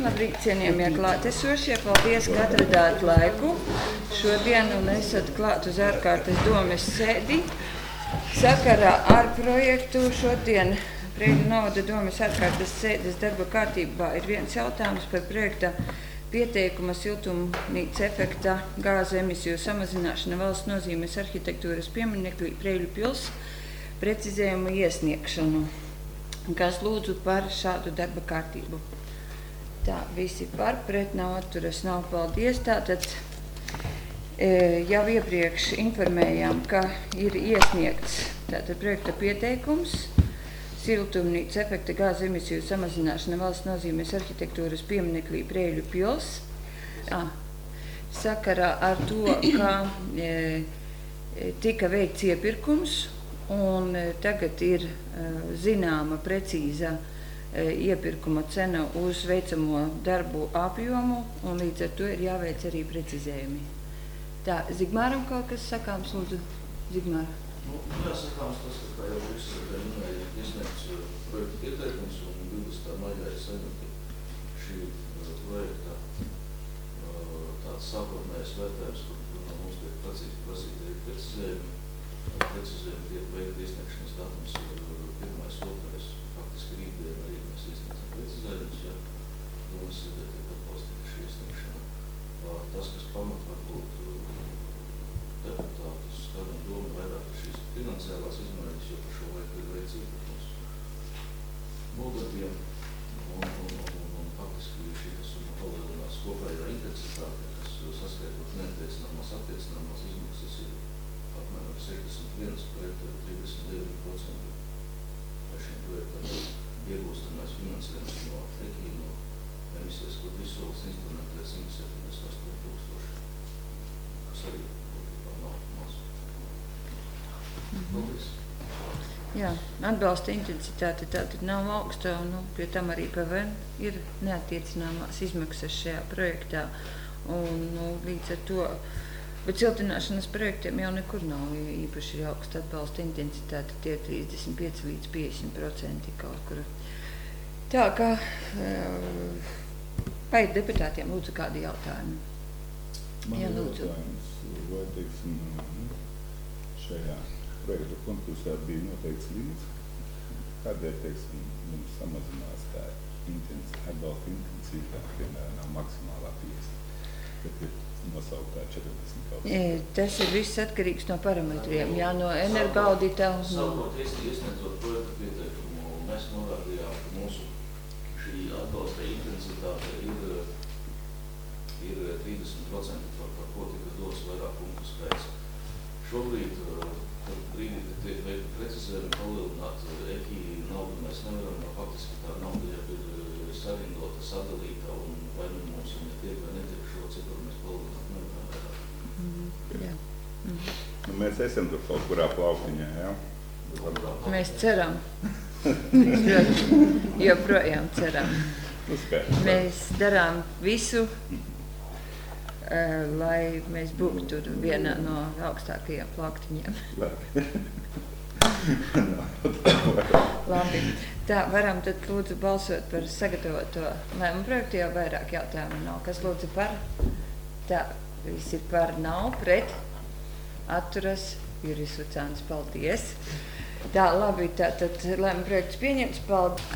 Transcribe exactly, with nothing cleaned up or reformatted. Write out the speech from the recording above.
Labrīt, cienījamie klātesošie. Paldies, ka atradāt laiku šodien un esat klāt uz ārkārtas domes sēdi. Sakarā ar projektu šodien Preiļu novada domes ārkārtas sēdes darba kārtībā ir viens jautājums par projekta pieteikuma siltumnīca efekta gāzu emisiju samazināšana valsts nozīmes arhitektūras piemineklī Preiļu pils precizējumu iesniegšanu. Kas lūdzu par šādu darba kārtību? Tā, visi par, pret nav, atturas nav, paldies. Tātad e, jau iepriekš informējām, ka ir iesniegts tātad projekta pieteikums siltumnīca efekta gāzu emisiju samazināšana valsts nozīmes arhitektūras piemineklī Preiļu pils. À, sakarā ar to, ka e, tika veikts iepirkums un tagad ir uh, zināma precīza uh, iepirkuma cena uz veicamo darbu apjomu, un līdz ar to ir jāveic arī precizējumi. Tā, Zigmāram kaut kas sakāms, lūdzu, Zigmāra. Nu, jāsakāms tas, ka kā jau viss minēja, iesniegts projekta pieteikums, un divdesmitā maijā ir saņemta šī uh, projekta uh, tāds sākotnējs vērtējums, kur, kur no mums tiek prasīti, prasīti arī precizējumi. Precizējumi tiek veikta iesniegšanas datums ir pirmais, otrais, faktiski rītdien arī mēs iesniegsim precizējumus, ja domas sēdē tiek atbalstīta šī iesniegšana. Tas, kas pamat varbūt deputātus kādam doma vairāk ir šīs finansiālās izmaiņas, jo par šo laiku ir veikts iepirkums budžetiem, un, un, un, un faktiski šī summa palielinās kopējā intensitāte, kas saskaitot neattiecināmās attiecināmās izmaksas ir apmēram sešdesmit viens pret trīsdesmit deviņi procenti vai šiem projektam iegūstamais finansējums no E K I, no emisijas kodu izsoles instrumentē simt septiņdesmit astoņi tūkstoši, kas arī būtībā nav maz. Paldies. Jā, atbalsta intensitāte tātad nav augsta, un nu, pie tam arī P V N ir neattiecināmās izmaksas šajā projektā, un nu, līdz ar to bet siltināšanas projektiem jau nekur nav īpaši augsta atbalsta intensitāte, tie trīsdesmit pieci līdz piecdesmit procenti kaut kur. Tā kā vai ir deputātiem lūdzu kādi jautājumi? Man Jā, ir lūdzu. jautājums, vai, teiksim, šajā projekta konkursā bija noteikts līdz, kādēļ, teiksim, mums samazinās tā intensi, atbalsta intensitāte, piemēram, nav maksimālā piecdesmit, bet ir nosauktā četrdesmit procenti. Tas ir viss atkarīgs no parametriem, jā, no energoaudita. Sākot iesniedzot projekta pieteikumu, mēs norādījām, ka mūsu šī atbalsta intensitāte ir, ir trīsdesmit procenti, par, par ko tika dos vairāk punktu skaits. Šobrīd, kad brīdī, kad tiek veikta precizējumi palielināt E K I naudu, mēs nevaram, no faktiski tā nauda jau ir sarindota, sadalīta, un vai nu mums viņa tiek vai netiek šo cipru mēs palielināt nevaram vairāk. Mm, jā. Mm. Nu, mēs esam tur kaut kurā plauktiņā, jā? Mēs ceram. Mēs ļoti joprojām ceram. Nu, skaidrs. Mēs darām visu, uh, lai mēs būtu tur vienā no augstākajiem plauktiņiem. Labi. Tā, varam tad lūdzu balsot par sagatavoto lēmumu projektu, jau vairāk jautājumu nav. Kas lūdzu par? Tā, visi par nav, pret, atturas, Juris Lucāns, paldies. Tā, labi, tā tad lēmumu projekts pieņemts, paldies.